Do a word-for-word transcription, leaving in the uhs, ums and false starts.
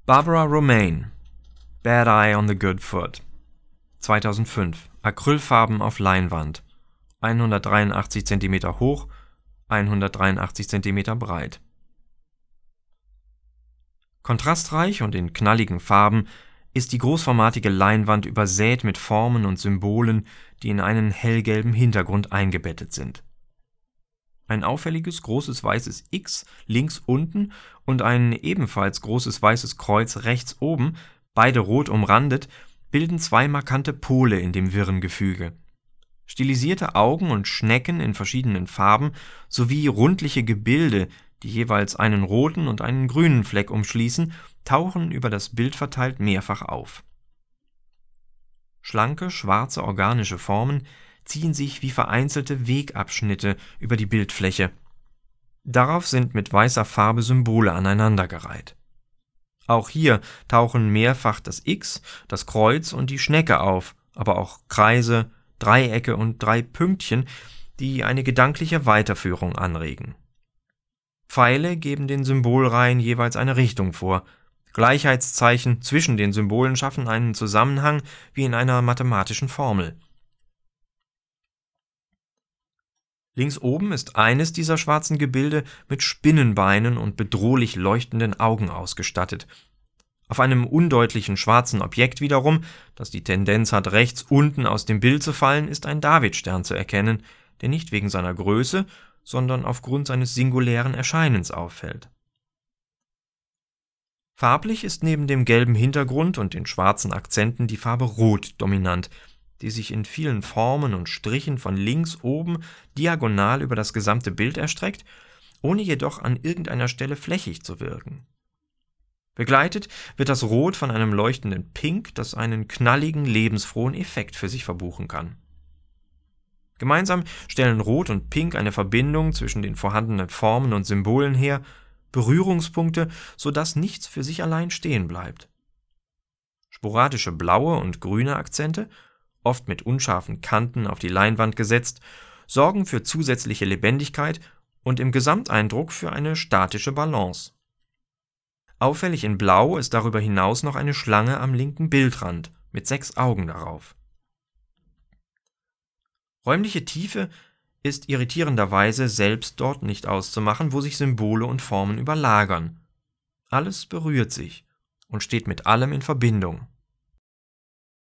Barbara Romaine, Bad Eye on the Good Foot, zweitausendfünf, Acrylfarben auf Leinwand, hundertdreiundachtzig Zentimeter hoch, hundertdreiundachtzig Zentimeter breit. Kontrastreich und in knalligen Farben ist die großformatige Leinwand übersät mit Formen und Symbolen, die in einen hellgelben Hintergrund eingebettet sind. Ein auffälliges großes weißes X links unten und ein ebenfalls großes weißes Kreuz rechts oben, beide rot umrandet, bilden zwei markante Pole in dem wirren Gefüge. Stilisierte Augen und Schnecken in verschiedenen Farben sowie rundliche Gebilde, die jeweils einen roten und einen grünen Fleck umschließen, tauchen über das Bild verteilt mehrfach auf. Schlanke, schwarze organische Formen ziehen sich wie vereinzelte Wegabschnitte über die Bildfläche. Darauf sind mit weißer Farbe Symbole aneinandergereiht. Auch hier tauchen mehrfach das X, das Kreuz und die Schnecke auf, aber auch Kreise, Dreiecke und drei Pünktchen, die eine gedankliche Weiterführung anregen. Pfeile geben den Symbolreihen jeweils eine Richtung vor. Gleichheitszeichen zwischen den Symbolen schaffen einen Zusammenhang wie in einer mathematischen Formel. Links oben ist eines dieser schwarzen Gebilde mit Spinnenbeinen und bedrohlich leuchtenden Augen ausgestattet. Auf einem undeutlichen schwarzen Objekt wiederum, das die Tendenz hat, rechts unten aus dem Bild zu fallen, ist ein Davidstern zu erkennen, der nicht wegen seiner Größe, sondern aufgrund seines singulären Erscheinens auffällt. Farblich ist neben dem gelben Hintergrund und den schwarzen Akzenten die Farbe Rot dominant, die sich in vielen Formen und Strichen von links oben diagonal über das gesamte Bild erstreckt, ohne jedoch an irgendeiner Stelle flächig zu wirken. Begleitet wird das Rot von einem leuchtenden Pink, das einen knalligen, lebensfrohen Effekt für sich verbuchen kann. Gemeinsam stellen Rot und Pink eine Verbindung zwischen den vorhandenen Formen und Symbolen her, Berührungspunkte, sodass nichts für sich allein stehen bleibt. Sporadische blaue und grüne Akzente, oft mit unscharfen Kanten auf die Leinwand gesetzt, sorgen für zusätzliche Lebendigkeit und im Gesamteindruck für eine statische Balance. Auffällig in Blau ist darüber hinaus noch eine Schlange am linken Bildrand mit sechs Augen darauf. Räumliche Tiefe ist irritierenderweise selbst dort nicht auszumachen, wo sich Symbole und Formen überlagern. Alles berührt sich und steht mit allem in Verbindung.